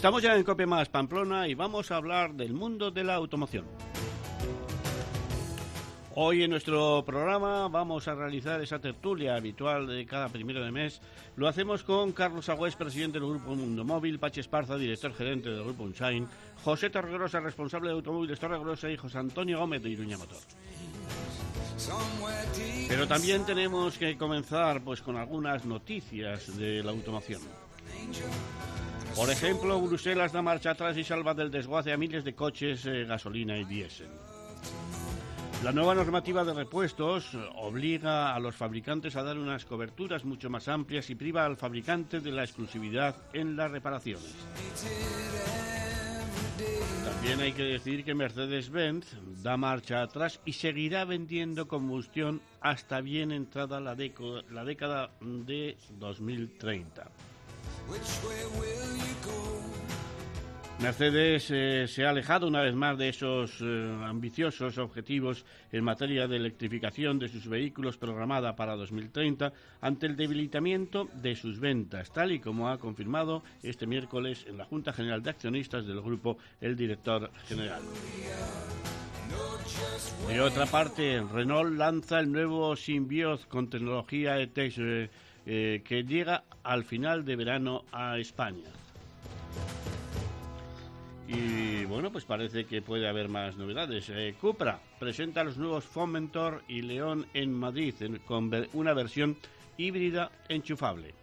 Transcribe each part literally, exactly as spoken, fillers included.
Estamos ya en Cope Más Pamplona y vamos a hablar del mundo de la automoción. Hoy en nuestro programa vamos a realizar esa tertulia habitual de cada primero de mes. Lo hacemos con Carlos Agüés, presidente del Grupo Mundo Móvil, Pachi Esparza, director gerente del Grupo Unshine, José Torregrosa, responsable de Automóviles Torregrosa, y José Antonio Gómez de Iruña Motor. Pero también tenemos que comenzar pues con algunas noticias de la automoción. Por ejemplo, Bruselas da marcha atrás y salva del desguace a miles de coches eh, gasolina y diésel. La nueva normativa de repuestos obliga a los fabricantes a dar unas coberturas mucho más amplias y priva al fabricante de la exclusividad en las reparaciones. También hay que decir que Mercedes-Benz da marcha atrás y seguirá vendiendo combustión hasta bien entrada la, deco- la década de dos mil treinta. Mercedes eh, se ha alejado una vez más de esos eh, ambiciosos objetivos en materia de electrificación de sus vehículos programada para dos mil treinta ante el debilitamiento de sus ventas, tal y como ha confirmado este miércoles en la Junta General de Accionistas del grupo el director general. De otra parte, Renault lanza el nuevo Symbioz con tecnología E-Tech eh, eh, que llega al final de verano a España. Y bueno, pues parece que puede haber más novedades. Eh, Cupra presenta los nuevos Formentor y León en Madrid en, con ver, una versión híbrida enchufable.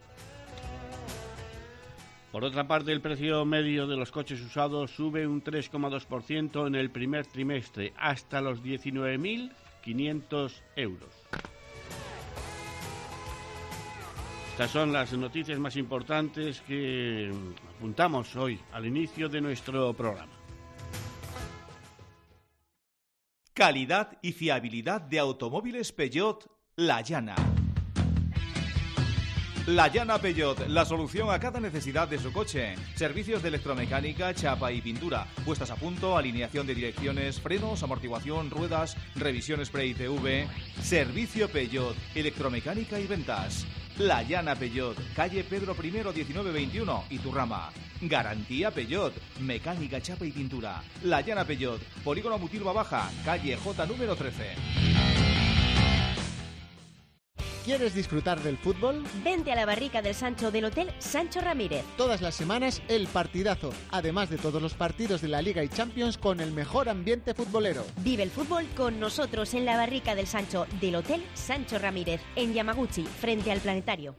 Por otra parte, el precio medio de los coches usados sube un tres coma dos por ciento en el primer trimestre, hasta los diecinueve mil quinientos euros. Estas son las noticias más importantes que apuntamos hoy al inicio de nuestro programa. Calidad y fiabilidad de automóviles Peugeot La Llana. La Llana Peugeot, la solución a cada necesidad de su coche. Servicios de electromecánica, chapa y pintura, puestas a punto, alineación de direcciones, frenos, amortiguación, ruedas, revisión spray I T V. Servicio Peugeot, electromecánica y ventas. La Llana Peugeot, calle Pedro I, diecinueve veintiuno, Iturrama. Garantía Peugeot, mecánica, chapa y pintura. La Llana Peugeot, Polígono Mutilva Baja, calle J número trece. ¿Quieres disfrutar del fútbol? Vente a la barrica del Sancho del Hotel Sancho Ramírez. Todas las semanas el partidazo, además de todos los partidos de la Liga y Champions con el mejor ambiente futbolero. Vive el fútbol con nosotros en la barrica del Sancho del Hotel Sancho Ramírez, en Yamaguchi, frente al Planetario.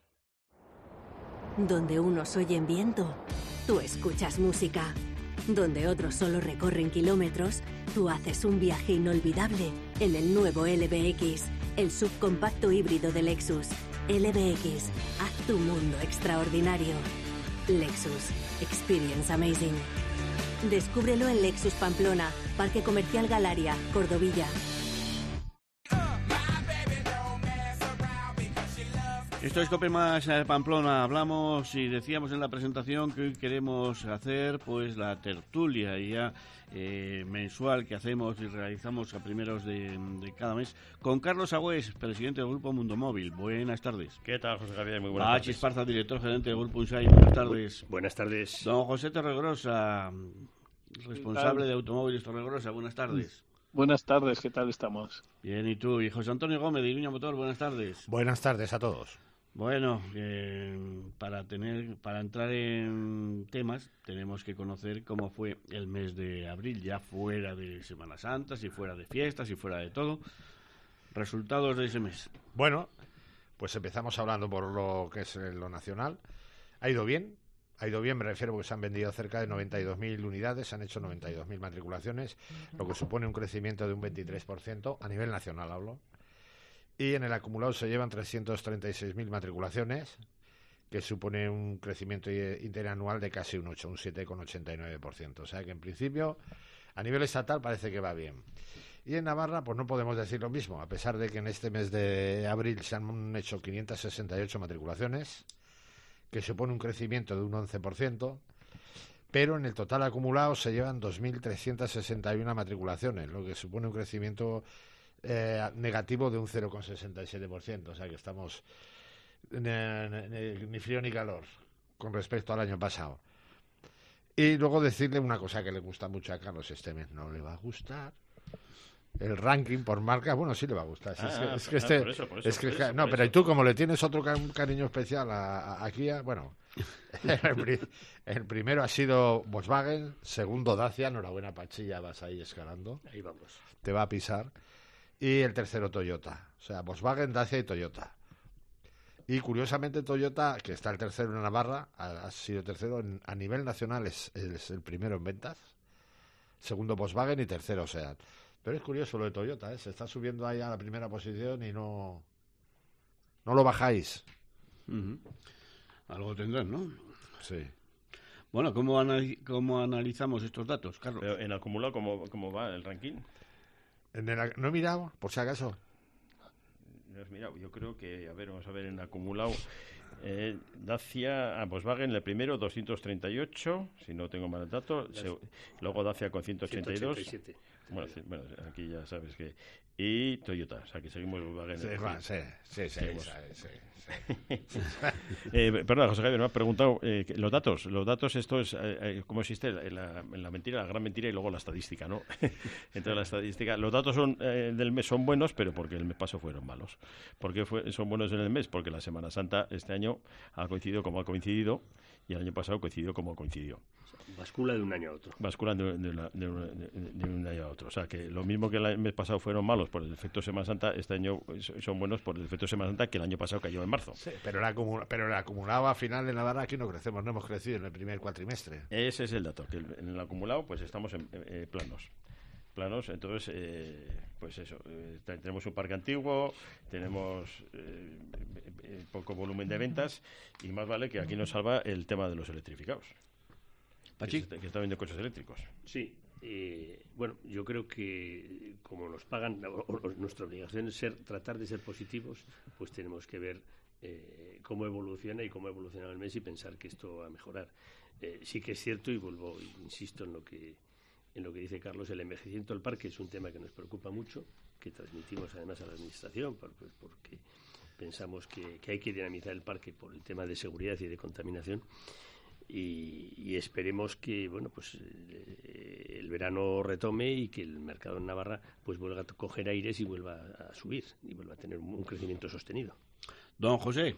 Donde unos oyen viento, tú escuchas música. Donde otros solo recorren kilómetros, tú haces un viaje inolvidable en el nuevo L B X, el subcompacto híbrido de Lexus. L B X, haz tu mundo extraordinario. Lexus, experience amazing. Descúbrelo en Lexus Pamplona, Parque Comercial Galaria, Cordovilla. Esto es Cope Más Pamplona. Hablamos y decíamos en la presentación que hoy queremos hacer pues la tertulia ya eh, mensual que hacemos y realizamos a primeros de, de cada mes con Carlos Agüés, presidente del Grupo Mundo Móvil. Buenas tardes. ¿Qué tal, José Javier? Muy buenas Pachi tardes. Esparza, director gerente del Grupo Unshine. Buenas tardes. Buenas tardes. Don José Torregrosa, responsable de Automóviles Torregrosa. Buenas tardes. Buenas tardes, ¿qué tal estamos? Bien, ¿y tú? Y José Antonio Gómez de Iruña Motor. Buenas tardes. Buenas tardes a todos. Bueno, eh, para tener, para entrar en temas tenemos que conocer cómo fue el mes de abril, ya fuera de Semana Santa, si fuera de fiestas, si fuera de todo. Resultados de ese mes. Bueno, pues empezamos hablando por lo que es lo nacional. Ha ido bien, ha ido bien, me refiero porque se han vendido cerca de noventa y dos mil unidades, se han hecho noventa y dos mil matriculaciones, lo que supone un crecimiento de un veintitrés por ciento, a nivel nacional hablo. Y en el acumulado se llevan trescientas treinta y seis mil matriculaciones, que supone un crecimiento interanual de casi un ocho, un siete coma ochenta y nueve por ciento. O sea que en principio, a nivel estatal parece que va bien. Y en Navarra, pues no podemos decir lo mismo, a pesar de que en este mes de abril se han hecho quinientas sesenta y ocho matriculaciones, que supone un crecimiento de un once por ciento, pero en el total acumulado se llevan dos mil trescientas sesenta y una matriculaciones, lo que supone un crecimiento Eh, negativo de un cero coma sesenta y siete por ciento, o sea que estamos ni, ni, ni frío ni calor con respecto al año pasado. Y luego decirle una cosa que le gusta mucho a Carlos este mes, no le va a gustar el ranking por marca. Bueno, sí le va a gustar. Sí, ah, es que, es que ah, este, por eso, por eso, es que, por eso, no, por pero eso. y tú como le tienes otro ca- cariño especial a, a, a Kia, bueno, el, pri- el primero ha sido Volkswagen, segundo Dacia, enhorabuena Pachilla, vas ahí escalando, Ahí vamos. te va a pisar, y el tercero Toyota, o sea, Volkswagen, Dacia y Toyota. Y curiosamente Toyota, que está el tercero en Navarra, ha, ha sido tercero en, a nivel nacional, es, es el primero en ventas, segundo Volkswagen y tercero Seat. Pero es curioso lo de Toyota, ¿eh? Se está subiendo ahí a la primera posición y no, no lo bajáis. Uh-huh. Algo tendrán, ¿no? Sí. Bueno, ¿cómo, anali- cómo analizamos estos datos, Carlos? Pero en acumulado, ¿cómo, cómo va el ranking? En el, no he mirado, por si acaso. No has mirado. Yo creo que, a ver, vamos a ver en acumulado. Eh, Dacia, ah, Volkswagen, el primero, doscientos treinta y ocho, si no tengo mal el dato. Se, luego Dacia con ciento ochenta y dos. ciento ochenta y siete. Bueno, sí, bueno, aquí ya sabes que... Y Toyota, o sea que seguimos Volkswagen. Sí, va, sí, sí, sí, Seguimos. sí, sí, sí. eh, perdona, José Javier, me ha preguntado eh, que los datos. Los datos, esto es, eh, eh, ¿cómo existe? En la, en la mentira, la gran mentira y luego la estadística, ¿no? Entonces la estadística, los datos son eh, del mes son buenos, pero porque el mes pasado fueron malos. ¿Por qué fue, son buenos en el mes? Porque la Semana Santa este año ha coincidido como ha coincidido y el año pasado coincidió como coincidió. Bascula de un año a otro. Basculan de, de, una- de, una- de- de un año a otro. O sea, que lo mismo que el mes pasado fueron malos por el efecto Semana Santa, este año son buenos por el efecto Semana Santa que el año pasado cayó en marzo. Sí, pero, el acumula- pero el acumulado a final de Navarra aquí no crecemos, no hemos crecido en el primer cuatrimestre. Ese es el dato, que en el acumulado pues estamos en eh, planos. Planos, entonces, eh, pues eso, eh, te- tenemos un parque antiguo, tenemos eh, eh, poco volumen de ventas y más vale que aquí nos salva el tema de los electrificados. Pachi. Que, se- que está vendiendo coches eléctricos. Sí, eh, bueno, yo creo que como nos pagan, o, o nuestra obligación es ser, tratar de ser positivos, pues tenemos que ver eh, cómo evoluciona y cómo ha evolucionado el mes y pensar que esto va a mejorar. Eh, sí que es cierto, y vuelvo, insisto en lo que en lo que dice Carlos, el envejecimiento del parque es un tema que nos preocupa mucho, que transmitimos además a la Administración, por- pues porque pensamos que, que hay que dinamizar el parque por el tema de seguridad y de contaminación. Y, y esperemos que bueno pues eh, el verano retome y que el mercado en Navarra pues vuelva a coger aires y vuelva a subir y vuelva a tener un, un crecimiento sostenido. Don José.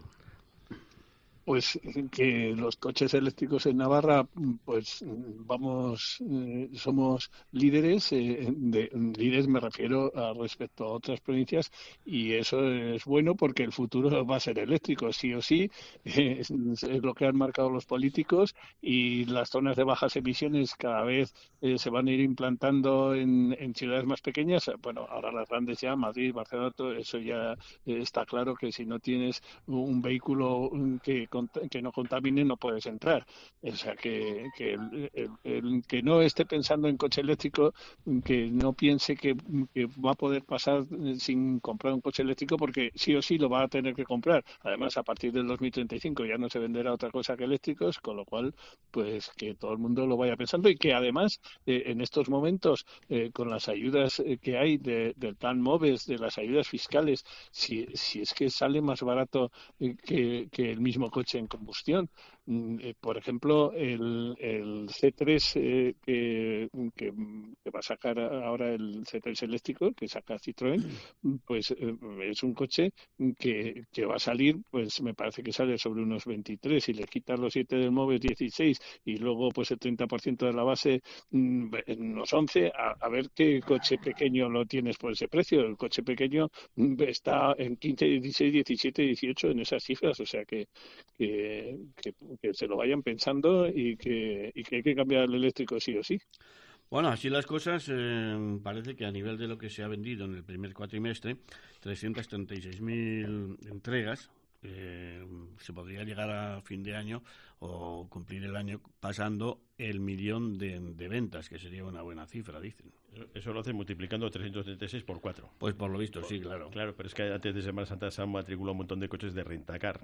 Pues que los coches eléctricos en Navarra, pues vamos, eh, somos líderes, eh, de, líderes me refiero a respecto a otras provincias, y eso es bueno porque el futuro va a ser eléctrico, sí o sí, eh, es, es lo que han marcado los políticos, y las zonas de bajas emisiones cada vez eh, se van a ir implantando en, en ciudades más pequeñas. Bueno, ahora las grandes ya, Madrid, Barcelona, todo eso ya eh, está claro que si no tienes un vehículo que que no contamine no puedes entrar. O sea, que, que el, el, el que no esté pensando en coche eléctrico, que no piense que, que va a poder pasar sin comprar un coche eléctrico, porque sí o sí lo va a tener que comprar. Además, a partir del dos mil treinta y cinco ya no se venderá otra cosa que eléctricos, con lo cual, pues que todo el mundo lo vaya pensando, y que además eh, en estos momentos, eh, con las ayudas eh, que hay de, del plan MOVES, de las ayudas fiscales, si, si es que sale más barato eh, que, que el mismo coche en combustión. Eh, por ejemplo, el, el C tres eh, que, que, que va a sacar ahora el C tres eléctrico, que saca Citroën, pues eh, es un coche que, que va a salir, pues me parece que sale sobre unos veintitrés, si le quitas los siete del MOVES dieciséis y luego pues el treinta por ciento de la base en unos once, a, a ver qué coche pequeño lo tienes por ese precio. El coche pequeño está en quince, dieciséis, diecisiete, dieciocho en esas cifras, o sea que Que, que, que se lo vayan pensando y que, y que hay que cambiar el eléctrico sí o sí. Bueno, así las cosas, eh, parece que a nivel de lo que se ha vendido en el primer cuatrimestre, trescientas treinta y seis mil entregas, eh, se podría llegar a fin de año o cumplir el año pasando el millón de, de ventas, que sería una buena cifra, dicen. Eso, eso lo hacen multiplicando trescientos treinta y seis por cuatro. Pues por lo visto, sí, claro. Claro, pero es que antes de Semana Santa se han matriculado un montón de coches de rentacar.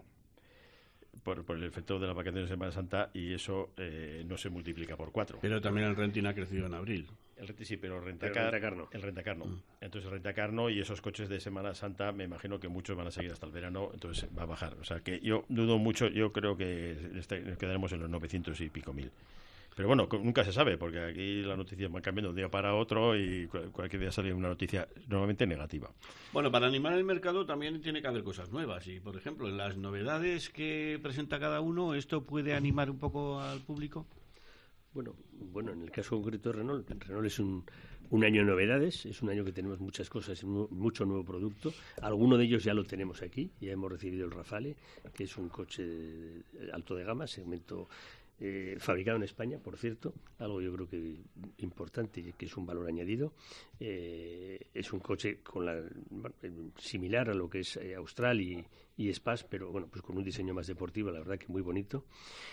Por, por el efecto de las vacaciones de Semana Santa, y eso eh, no se multiplica por cuatro. Pero también el renting ha crecido en abril. El renti sí, pero el rentacar, Pero el rentacar no. El rentacar no. Mm. Entonces el rentacar no, y esos coches de Semana Santa me imagino que muchos van a seguir hasta el verano, entonces va a bajar. O sea que yo dudo mucho, yo creo que este, nos quedaremos en los novecientos y pico mil. Pero bueno, nunca se sabe, porque aquí las noticias van cambiando de un día para otro y cualquier día sale una noticia normalmente negativa. Bueno, para animar el mercado también tiene que haber cosas nuevas. Y, por ejemplo, en las novedades que presenta cada uno, ¿esto puede animar un poco al público? Bueno, bueno, en el caso concreto de Renault, Renault es un, un año de novedades, es un año que tenemos muchas cosas y mucho nuevo producto. Alguno de ellos ya lo tenemos aquí, ya hemos recibido el Rafale, que es un coche de alto de gama, segmento eh, fabricado en España, por cierto, algo yo creo que importante, que es un valor añadido. Eh, es un coche con la, bueno, similar a lo que es eh, Austral y, y Espace, pero bueno, pues con un diseño más deportivo, la verdad que muy bonito.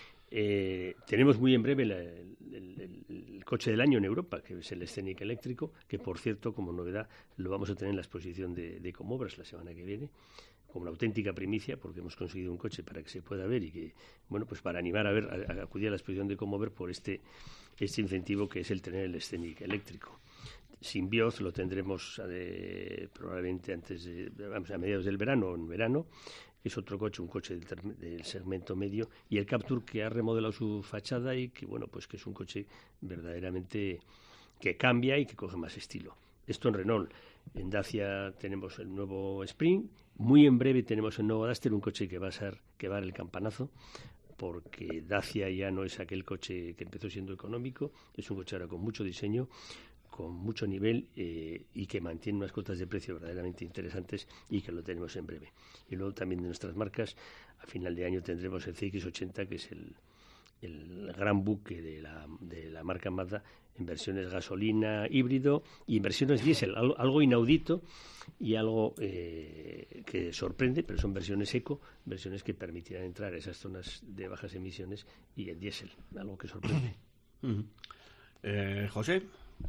Eh, tenemos muy en breve la, el, el, el coche del año en Europa, que es el Scenic eléctrico, que por cierto, como novedad, lo vamos a tener en la exposición de, de Ecomotors la semana que viene, como una auténtica primicia, porque hemos conseguido un coche para que se pueda ver y que, bueno, pues para animar a ver, a, a acudir a la exposición de Ecomotors por este, este incentivo que es el tener el Scenic eléctrico. Symbioz lo tendremos eh, probablemente antes de, vamos, a mediados del verano o en verano. Es otro coche, un coche del, term- del segmento medio, y el Captur, que ha remodelado su fachada y que, bueno, pues que es un coche verdaderamente que cambia y que coge más estilo. Esto en Renault. En Dacia tenemos el nuevo Spring. Muy en breve tenemos el nuevo Duster, un coche que va a ser, que va a dar el campanazo, porque Dacia ya no es aquel coche que empezó siendo económico, es un coche ahora con mucho diseño, con mucho nivel eh, y que mantiene unas cotas de precio verdaderamente interesantes y que lo tenemos en breve. Y luego también de nuestras marcas, a final de año tendremos el C X ochenta, que es el, el gran buque de la, de la marca Mazda, en versiones gasolina, híbrido y en versiones diésel, algo, algo inaudito y algo eh, que sorprende, pero son versiones eco, versiones que permitirán entrar a esas zonas de bajas emisiones y en diésel, algo que sorprende. Uh-huh. eh, José.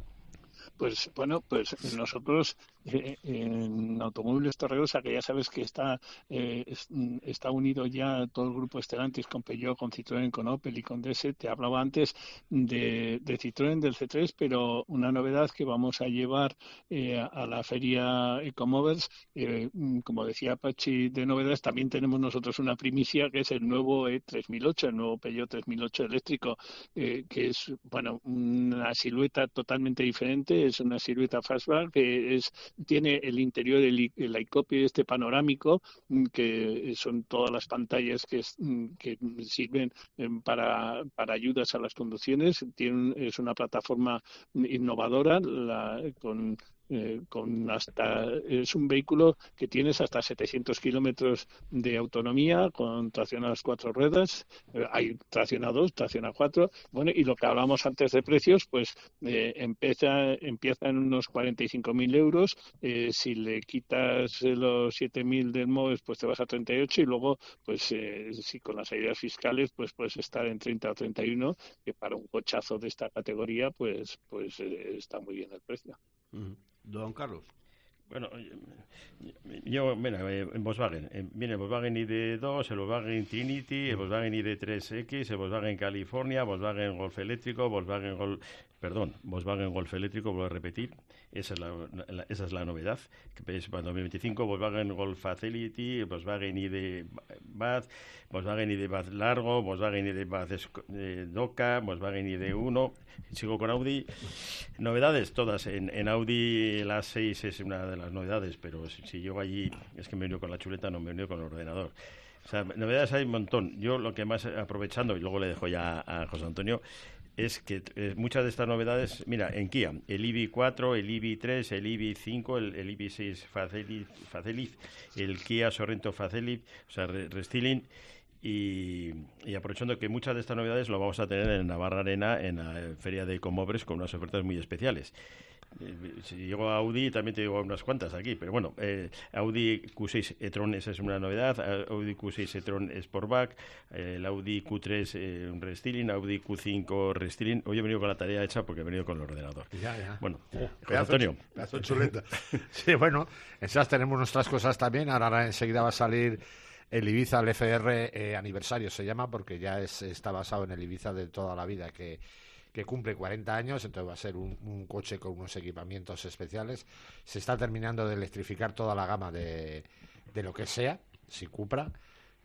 Pues bueno, pues nosotros eh, en Automóviles Torregrosa, que ya sabes que está eh, es, está unido ya todo el grupo Stellantis con Peugeot, con Citroën, con Opel y con D S. Te hablaba antes de, de Citroën, del C tres, pero una novedad que vamos a llevar eh, a la feria Ecomotors, eh, como decía Pachi, de novedades, también tenemos nosotros una primicia, que es el nuevo E tres mil ocho, el nuevo Peugeot tres mil ocho eléctrico, eh, que es, bueno, una silueta totalmente diferente. Es una silueta fastback que es, tiene el interior del el iCopy este panorámico, que son todas las pantallas que, es, que sirven para, para ayudas a las conducciones. Tiene, es una plataforma innovadora la, con Eh, con hasta es un vehículo que tienes hasta setecientos kilómetros de autonomía con tracción a las cuatro ruedas, eh, hay tracción a dos, tracción a cuatro, bueno, y lo que hablamos antes de precios, pues eh, empieza empieza en unos cuarenta y cinco mil euros, eh, si le quitas los siete mil del MOVES, pues te vas a treinta y ocho, y luego, pues eh, si con las ayudas fiscales, pues puedes estar en treinta o treinta y uno, que para un cochazo de esta categoría, pues pues eh, está muy bien el precio. Uh-huh. Don Carlos. Bueno, yo, mira, en Volkswagen, viene el Volkswagen I D dos, el Volkswagen Trinity, el Volkswagen I D tres X, el Volkswagen California, Volkswagen Golf eléctrico, Volkswagen Golf, perdón, Volkswagen Golf eléctrico, vuelvo a repetir, esa es la, la, esa es la novedad, que es para dos mil veinticinco, Volkswagen Golf Facility, Volkswagen I D Bath, Volkswagen I D Bath largo, Volkswagen I D Bath eh, Doca, Volkswagen I D uno, sigo con Audi, novedades todas, en, en Audi la seis es una de las novedades, pero si, si llego allí, es que me he venido con la chuleta, no me he venido con el ordenador. O sea, novedades hay un montón. Yo lo que más, aprovechando, y luego le dejo ya a José Antonio, es que eh, muchas de estas novedades, mira, en Kia, el I V cuatro, el I V tres, el I V cinco, el, el I V seis Facelift, Facelift, el Kia Sorrento Facelift, o sea, restyling, y, y aprovechando que muchas de estas novedades lo vamos a tener en Navarra Arena, en la feria de Ecomotors, con unas ofertas muy especiales. Si llego a Audi, también te digo unas cuantas aquí, pero bueno, eh, Audi Q seis e-tron, esa es una novedad, Audi Q seis e-tron Sportback, eh, el Audi Q tres eh, restyling, Audi Q cinco restyling. Hoy he venido con la tarea hecha porque he venido con el ordenador. Ya, ya. Bueno, oh, José Antonio. Pedazo chuleta. Sí, bueno, esas tenemos nuestras cosas también. Ahora enseguida va a salir el Ibiza, el F R eh, aniversario se llama, porque ya es, está basado en el Ibiza de toda la vida, que que cumple cuarenta años, entonces va a ser un, un coche con unos equipamientos especiales. Se está terminando de electrificar toda la gama de, de lo que sea, si Cupra,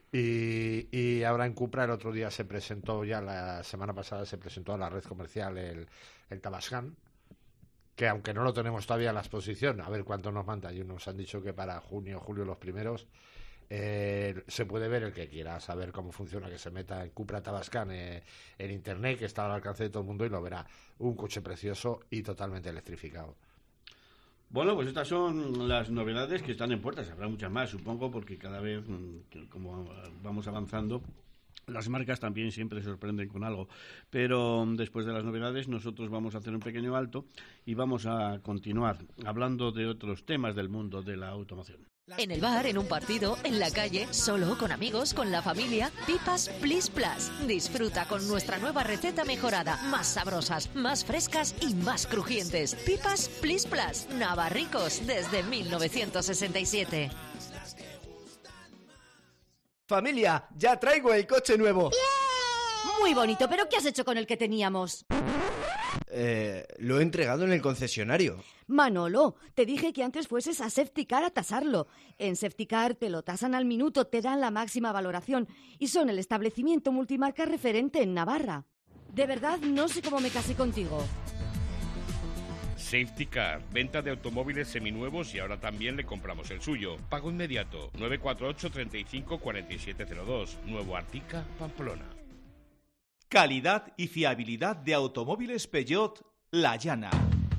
Y, y ahora en Cupra el otro día se presentó, ya la semana pasada se presentó a la red comercial el, el Tavascan, que aunque no lo tenemos todavía en la exposición, a ver cuánto nos manda, y nos han dicho que para junio, julio los primeros, eh, se puede ver el que quiera saber cómo funciona, que se meta en Cupra Tavascan eh, en internet, que está al alcance de todo el mundo y lo verá. Un coche precioso y totalmente electrificado. Bueno, pues estas son las novedades que están en puertas. Habrá muchas más, supongo, porque cada vez, como vamos avanzando, las marcas también siempre sorprenden con algo. Pero después de las novedades, nosotros vamos a hacer un pequeño alto y vamos a continuar hablando de otros temas del mundo de la automoción. En el bar, en un partido, en la calle, solo, con amigos, con la familia, Pipas Plis Plus. Disfruta con nuestra nueva receta mejorada, más sabrosas, más frescas y más crujientes. Pipas Plis Plus, navarricos desde mil novecientos sesenta y siete. Familia, ya traigo el coche nuevo. ¡Yeah! Muy bonito, pero ¿qué has hecho con el que teníamos? Eh, lo he entregado en el concesionario. Manolo, te dije que antes fueses a Safetycar a tasarlo. En Safetycar te lo tasan al minuto, te dan la máxima valoración y son el establecimiento multimarca referente en Navarra. De verdad, no sé cómo me casé contigo. Safetycar, venta de automóviles seminuevos y ahora también le compramos el suyo. Pago inmediato, nueve cuatro ocho, treinta y cinco, cuarenta y siete cero dos, Nuevo Artica, Pamplona. Calidad y fiabilidad de automóviles Peugeot La Llana.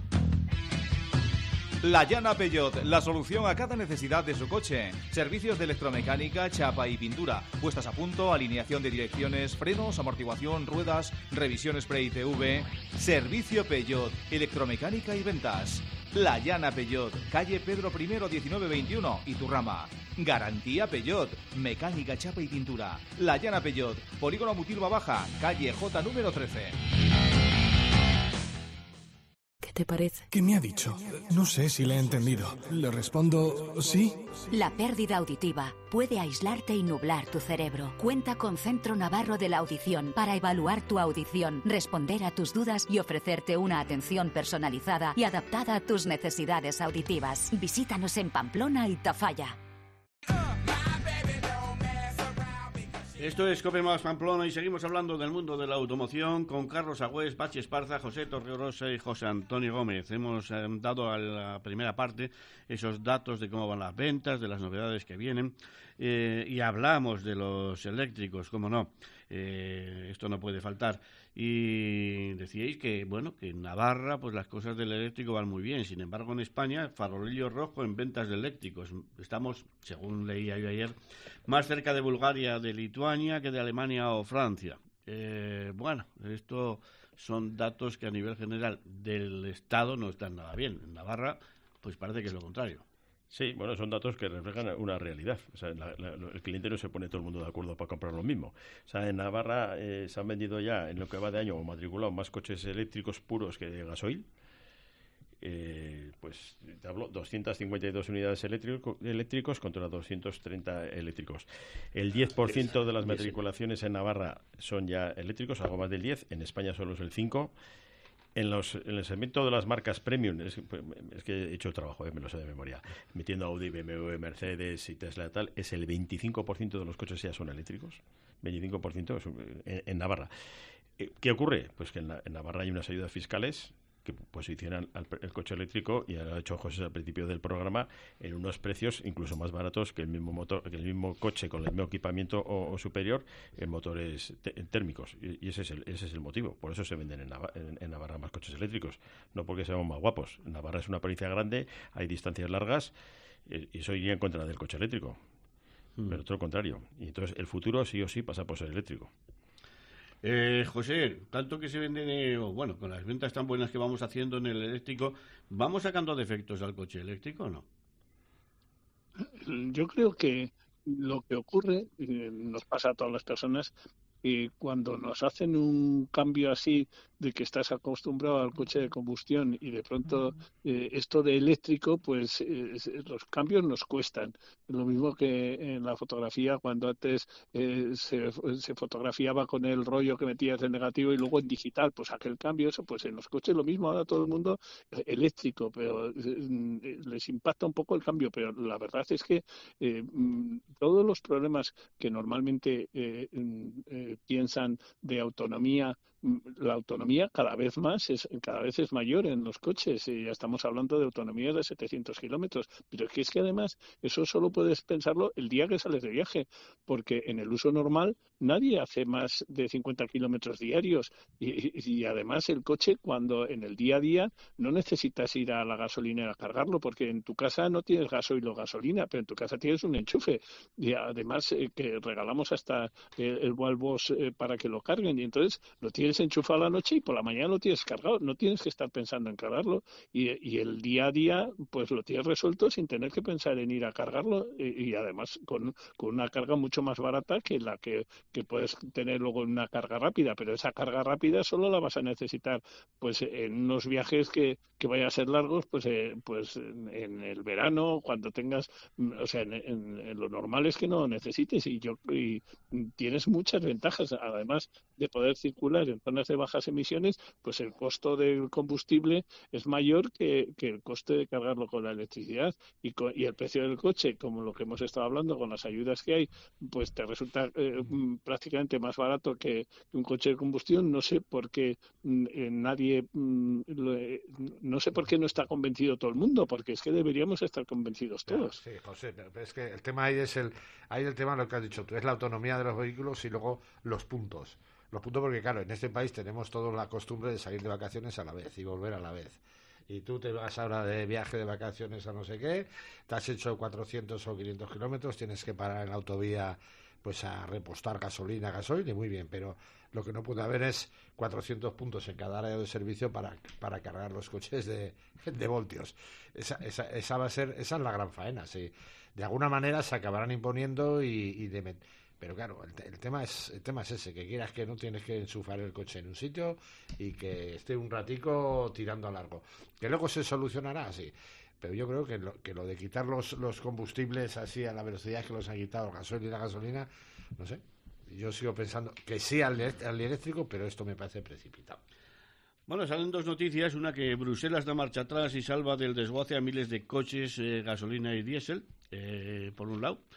La Llana Peugeot, la solución a cada necesidad de su coche. Servicios de electromecánica, chapa y pintura. Puestas a punto, alineación de direcciones, frenos, amortiguación, ruedas, revisión Spray I T V. Servicio Peugeot, electromecánica y ventas. La Llana Peugeot, calle Pedro I, diecinueve veintiuno, Iturrama. Garantía Peugeot, mecánica, chapa y pintura. La Llana Peugeot, Polígono Mutilva Baja, calle J número trece. ¿Qué te parece? ¿Qué me ha dicho? No sé si le he entendido. Le respondo sí. La pérdida auditiva puede aislarte y nublar tu cerebro. Cuenta con Centro Navarro de la Audición para evaluar tu audición, responder a tus dudas y ofrecerte una atención personalizada y adaptada a tus necesidades auditivas. Visítanos en Pamplona y Tafalla. Esto es Cope Más Pamplona y seguimos hablando del mundo de la automoción con Carlos Agüés, Pachi Esparza, José Torregrosa y José Antonio Gómez. Hemos eh, dado a la primera parte esos datos de cómo van las ventas, de las novedades que vienen eh, y hablamos de los eléctricos, cómo no, eh, esto no puede faltar. Y decíais que, bueno, que en Navarra pues las cosas del eléctrico van muy bien. Sin embargo, en España, farolillo rojo en ventas de eléctricos. Estamos, según leía yo ayer, más cerca de Bulgaria, de Lituania, que de Alemania o Francia. Eh, bueno, esto son datos que a nivel general del Estado no están nada bien. En Navarra, pues parece que es lo contrario. Sí, bueno, son datos que reflejan una realidad. O sea, la, la, el cliente no se pone todo el mundo de acuerdo para comprar lo mismo. O sea, en Navarra eh, se han vendido ya, en lo que va de año, o matriculado más coches eléctricos puros que de gasoil. Eh, pues te hablo, doscientas cincuenta y dos unidades eléctrico, eléctricos contra doscientos treinta eléctricos. El diez por ciento de las matriculaciones en Navarra son ya eléctricos, algo más del diez por ciento. En España solo es el cinco por ciento. En, los, en el segmento de las marcas premium, es, es que he hecho el trabajo, eh, me lo sé de memoria, metiendo Audi, B M W, Mercedes y Tesla tal, es el veinticinco por ciento de los coches ya son eléctricos, veinticinco por ciento es, en, en Navarra. ¿Qué ocurre? Pues que en, la, en Navarra hay unas ayudas fiscales que posicionan al, el coche eléctrico, y ha hecho José al principio del programa, en unos precios incluso más baratos que el mismo motor, que el mismo coche con el mismo equipamiento o, o superior en motores te, en térmicos, y, y ese es el ese es el motivo. Por eso se venden en Navarra, en, en Navarra más coches eléctricos, no porque seamos más guapos. Navarra es una provincia grande, hay distancias largas, y, y eso iría en contra del coche eléctrico, mm. pero todo lo contrario. Y entonces el futuro sí o sí pasa por ser eléctrico. Eh, José, tanto que se venden, eh, bueno, con las ventas tan buenas que vamos haciendo en el eléctrico, ¿vamos sacando defectos al coche eléctrico o no? Yo creo que lo que ocurre, eh, nos pasa a todas las personas, eh, cuando nos hacen un cambio así de que estás acostumbrado al coche de combustión y de pronto eh, esto de eléctrico, pues eh, los cambios nos cuestan. Lo mismo que en la fotografía, cuando antes eh, se, se fotografiaba con el rollo que metías de negativo y luego en digital, pues aquel cambio, eso, pues en los coches lo mismo, ahora todo el mundo eh, eléctrico, pero eh, les impacta un poco el cambio, pero la verdad es que eh, todos los problemas que normalmente eh, eh, piensan de autonomía, la autonomía cada vez más es cada vez es mayor en los coches y ya estamos hablando de autonomías de setecientos kilómetros, pero es que es que además eso solo puedes pensarlo el día que sales de viaje, porque en el uso normal nadie hace más de cincuenta kilómetros diarios y, y, y además el coche cuando en el día a día no necesitas ir a la gasolinera a cargarlo, porque en tu casa no tienes gasoil o gasolina, pero en tu casa tienes un enchufe y además eh, que regalamos hasta eh, el Wallbox eh, para que lo carguen y entonces lo tienes enchufado a la noche y por la mañana lo tienes cargado, no tienes que estar pensando en cargarlo y, y el día a día pues lo tienes resuelto sin tener que pensar en ir a cargarlo y, y además con, con una carga mucho más barata que la que, que puedes tener luego en una carga rápida, pero esa carga rápida solo la vas a necesitar pues en unos viajes que, que vayan a ser largos, pues eh, pues en, en el verano, cuando tengas, o sea, en, en, en lo normal es que no lo necesites y yo y tienes muchas ventajas, además de poder circular en zonas de bajas emisiones, pues el costo del combustible es mayor que, que el coste de cargarlo con la electricidad y, con, y el precio del coche, como lo que hemos estado hablando con las ayudas que hay, pues te resulta eh, prácticamente más barato que, que un coche de combustión. No sé por qué eh, nadie, mm, lo, no sé por qué no está convencido todo el mundo, porque es que deberíamos estar convencidos todos. Sí, José, pero es que el tema ahí es el, ahí el tema lo que has dicho tú, es la autonomía de los vehículos y luego los puntos. Los puntos porque, claro, en este país tenemos toda la costumbre de salir de vacaciones a la vez y volver a la vez. Y tú te vas ahora de viaje de vacaciones a no sé qué, te has hecho cuatrocientos o quinientos kilómetros, tienes que parar en la autovía pues a repostar gasolina, gasoil, y muy bien, pero lo que no puede haber es cuatrocientos puntos en cada área de servicio para, para cargar los coches de, de voltios. Esa, esa, esa va a ser, esa es la gran faena, sí. De alguna manera se acabarán imponiendo y, y de... Pero claro, el, el tema es el tema es ese, que quieras que no tienes que enchufar el coche en un sitio y que esté un ratico tirando a largo. Que luego se solucionará, sí. Pero yo creo que lo, que lo de quitar los, los combustibles así a la velocidad que los han quitado el gasoil y la gasolina, no sé. Yo sigo pensando que sí al, al eléctrico, pero esto me parece precipitado. Bueno, salen dos noticias, una que Bruselas da marcha atrás y salva del desguace a miles de coches, eh, gasolina y diésel, eh, por un lado.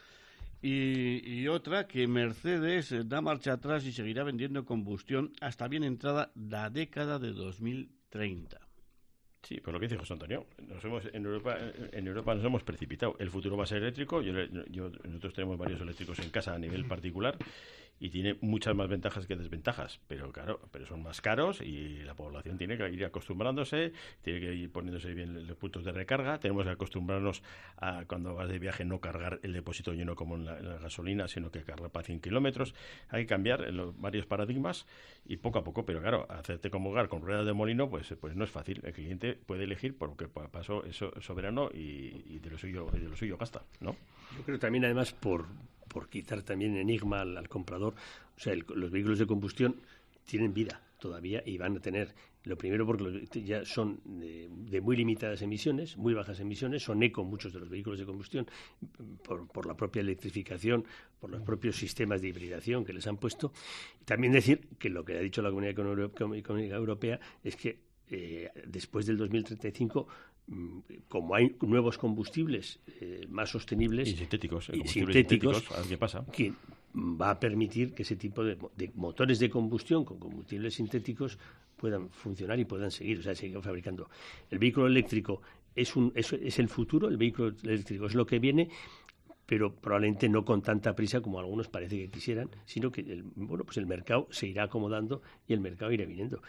Y, y otra que Mercedes da marcha atrás y seguirá vendiendo combustión hasta bien entrada la década de dos mil treinta. Sí, por lo que dice José Antonio, nos hemos, en Europa en Europa nos hemos precipitado. El futuro va a ser eléctrico. Yo, yo, nosotros tenemos varios eléctricos en casa a nivel particular y tiene muchas más ventajas que desventajas, pero claro, pero son más caros y la población tiene que ir acostumbrándose, tiene que ir poniéndose bien los puntos de recarga. Tenemos que acostumbrarnos a, cuando vas de viaje, no cargar el depósito lleno como en la, en la gasolina, sino que cargar para cien kilómetros. Hay que cambiar los varios paradigmas y poco a poco, pero claro, hacerte comulgar con ruedas de molino, pues, pues no es fácil. El cliente puede elegir porque pasó eso soberano y, y de lo suyo y de lo suyo gasta, ¿no? Yo creo también, además, por por quitar también enigma al, al comprador, o sea, el, los vehículos de combustión tienen vida todavía y van a tener, lo primero porque los, ya son de, de muy limitadas emisiones, muy bajas emisiones, son eco muchos de los vehículos de combustión por, por la propia electrificación, por los propios sistemas de hibridación que les han puesto. También decir que lo que ha dicho la Comunidad Económica Europea es que eh, después del dos mil treinta y cinco, como hay nuevos combustibles eh, más sostenibles y sintéticos, y sintéticos, sintéticos ¿qué pasa? Que va a permitir que ese tipo de, de motores de combustión con combustibles sintéticos puedan funcionar y puedan seguir, o sea, seguir fabricando. El vehículo eléctrico es, un, es, es el futuro, el vehículo eléctrico es lo que viene, pero probablemente no con tanta prisa como algunos parece que quisieran, sino que el, bueno, pues el mercado se irá acomodando y el mercado irá viniendo.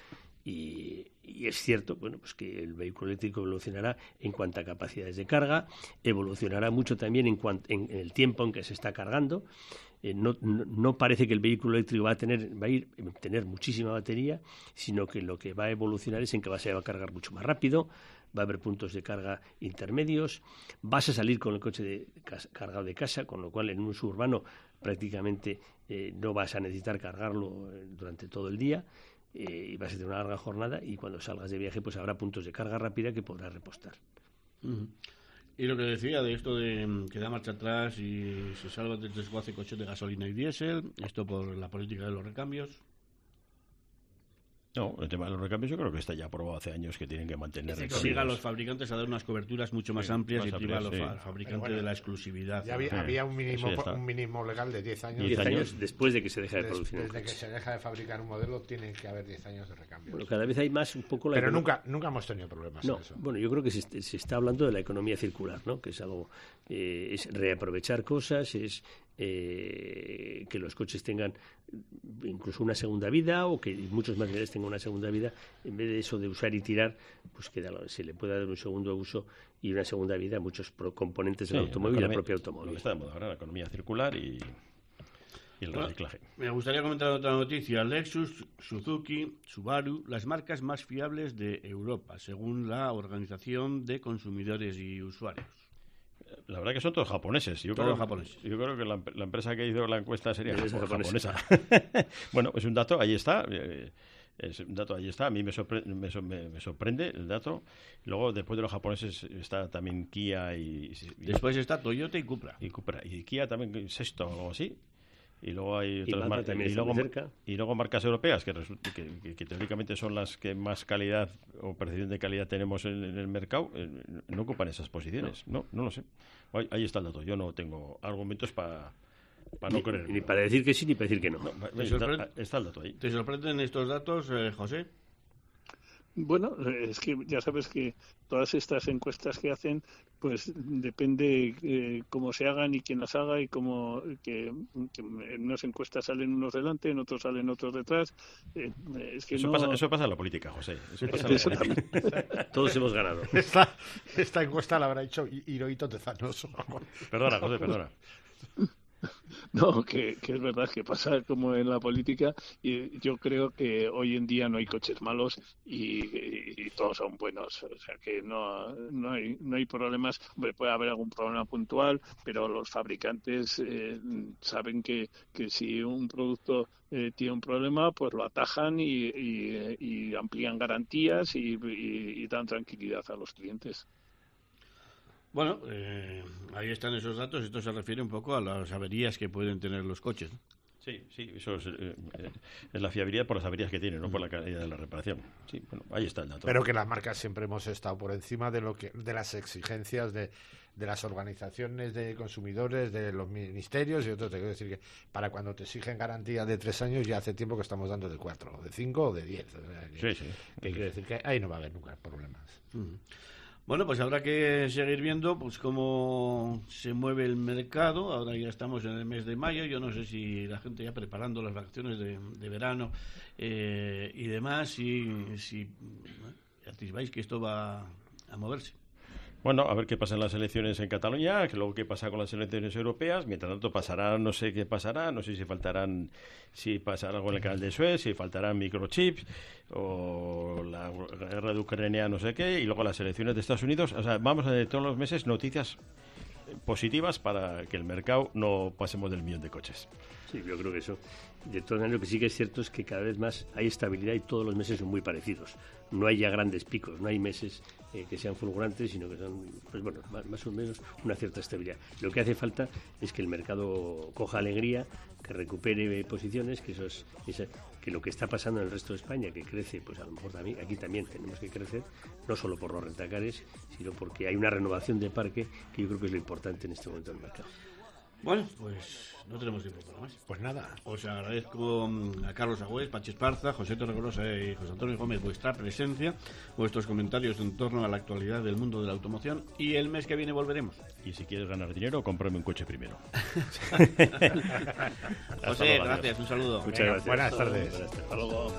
Y, y es cierto, bueno, pues que el vehículo eléctrico evolucionará en cuanto a capacidades de carga, evolucionará mucho también en, cuanto, en, en el tiempo en que se está cargando. Eh, no, no, no parece que el vehículo eléctrico va a tener va a ir a tener muchísima batería, sino que lo que va a evolucionar es en que va, se va a cargar mucho más rápido, va a haber puntos de carga intermedios, vas a salir con el coche de, cargado de casa, con lo cual en un uso urbano prácticamente eh, no vas a necesitar cargarlo durante todo el día. Eh, y vas a tener una larga jornada, y cuando salgas de viaje pues habrá puntos de carga rápida que podrás repostar. Uh-huh. Y lo que decía de esto de que da marcha atrás y se salva del desguace coches de gasolina y diésel, esto por la política de los recambios. No, el tema de los recambios yo creo que está ya aprobado hace años, que tienen que mantener recambios. Que obliga a los fabricantes a dar unas coberturas mucho más sí, amplias más y priva a los sí. fabricantes bueno, de la exclusividad. Ya había, sí. había un, mínimo, un mínimo legal de diez años. diez años después de que se deja de producir. Desde, desde que se deja de fabricar un modelo tienen que haber diez años de recambio. Bueno, cada vez hay más un poco la Pero nunca nunca hemos tenido problemas no, en eso. Bueno, yo creo que se, se está hablando de la economía circular, ¿no? Que es algo, eh, es reaprovechar cosas, es eh, que los coches tengan incluso una segunda vida, o que muchos materiales tengan una segunda vida, en vez de eso de usar y tirar, pues que se le pueda dar un segundo uso y una segunda vida a muchos pro componentes del sí, automóvil y al propio automóvil. Lo que está de moda ahora, la economía circular y, y el bueno, reciclaje. Me gustaría comentar otra noticia. Lexus, Suzuki, Subaru, las marcas más fiables de Europa, según la Organización de Consumidores y Usuarios. La verdad que son todos japoneses. Yo todos creo, japoneses. Yo creo que la, la empresa que hizo la encuesta sería japonesa. japonesa. Bueno, es un dato, ahí está. Es un dato, ahí está. A mí me, sorpre me, me, me sorprende el dato. Luego, después de los japoneses, está también Kia y... y después está Toyota y Cupra. Y Cupra. Y Kia también, sexto o algo así. Y luego hay otras marcas y, luego, y luego marcas europeas que, que, que, que teóricamente son las que más calidad o percepción de calidad tenemos en, en el mercado, eh, no ocupan esas posiciones. No, no, no lo sé. Ahí, ahí está el dato. Yo no tengo argumentos para para no creer. Ni para decir que sí ni para decir que no. no está, está el dato ahí. ¿Te sorprenden estos datos, eh, José? Bueno, es que ya sabes que todas estas encuestas que hacen, pues depende eh, cómo se hagan y quién las haga, y cómo que, que en unas encuestas salen unos delante, en otros salen otros detrás. Eh, es que eso, no... pasa, eso pasa en la política, José. Eso pasa en la política. Todos hemos ganado. Esta, esta encuesta la habrá hecho Hirohito Tezanos. Perdona, José, perdona. No, que, que es verdad que pasa como en la política, y yo creo que hoy en día no hay coches malos y, y, y todos son buenos, o sea que no no hay no hay problemas. Hombre, puede haber algún problema puntual, pero los fabricantes eh, saben que, que si un producto eh, tiene un problema, pues lo atajan y, y, y amplían garantías y, y, y dan tranquilidad a los clientes. Bueno, eh, ahí están esos datos. Esto se refiere un poco a las averías que pueden tener los coches, ¿no? Sí, sí, eso es, eh, es la fiabilidad por las averías que tienen, no por la calidad de la reparación. Sí, bueno, ahí está el dato. Pero que las marcas siempre hemos estado por encima de lo que de las exigencias de, de las organizaciones de consumidores, de los ministerios y otros. Te quiero decir que para cuando te exigen garantía de tres años, ya hace tiempo que estamos dando de cuatro, de cinco o de diez. O sea, que, sí, sí. Que quiere decir que ahí no va a haber nunca problemas. Uh-huh. Bueno, pues habrá que seguir viendo pues cómo se mueve el mercado. Ahora ya estamos en el mes de mayo. Yo no sé si la gente ya preparando las vacaciones de, de verano eh, y demás, y si atisbáis que esto va a moverse. Bueno, a ver qué pasa en las elecciones en Cataluña, que luego qué pasa con las elecciones europeas. Mientras tanto pasará, no sé qué pasará, no sé si faltarán, si pasará algo en el canal de Suez, si faltarán microchips o la guerra de Ucrania, no sé qué, y luego las elecciones de Estados Unidos. O sea, vamos a tener todos los meses noticias positivas para que el mercado no pasemos del millón de coches. Sí, yo creo que eso. De todas maneras, lo que sí que es cierto es que cada vez más hay estabilidad y todos los meses son muy parecidos. No hay ya grandes picos, no hay meses eh, que sean fulgurantes, sino que son, pues bueno, más, más o menos una cierta estabilidad. Lo que hace falta es que el mercado coja alegría, que recupere posiciones, que eso es, esa, que lo que está pasando en el resto de España, que crece, pues a lo mejor también, aquí también tenemos que crecer, no solo por los rentacares, sino porque hay una renovación de parque, que yo creo que es lo importante en este momento del mercado. Bueno, pues no tenemos tiempo para más. Pues nada. Os agradezco a Carlos Agüez, Pachi Esparza, José Torregrosa y José Antonio Gómez vuestra presencia, vuestros comentarios en torno a la actualidad del mundo de la automoción, y el mes que viene volveremos. Y si quieres ganar dinero, cómprame un coche primero. José, gracias, un saludo. Muchas gracias. Buenas tardes. Hasta luego.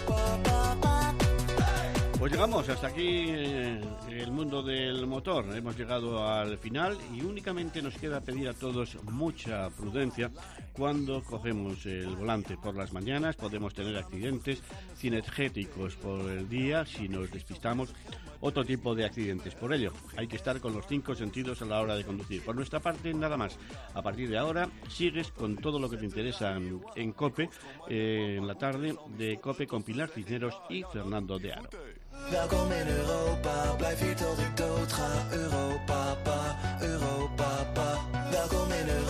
Pues llegamos hasta aquí eh, el mundo del motor. Hemos llegado al final y únicamente nos queda pedir a todos mucha prudencia cuando cogemos el volante por las mañanas. Podemos tener accidentes cinegéticos por el día si nos despistamos, otro tipo de accidentes. Por ello, hay que estar con los cinco sentidos a la hora de conducir. Por nuestra parte, nada más. A partir de ahora, sigues con todo lo que te interesa en, en COPE, eh, en la tarde de COPE con Pilar Cisneros y Fernando de Aro. Welkom in Europa, blijf hier tot ik dood ga. Europa, Europa, welkom in Europa.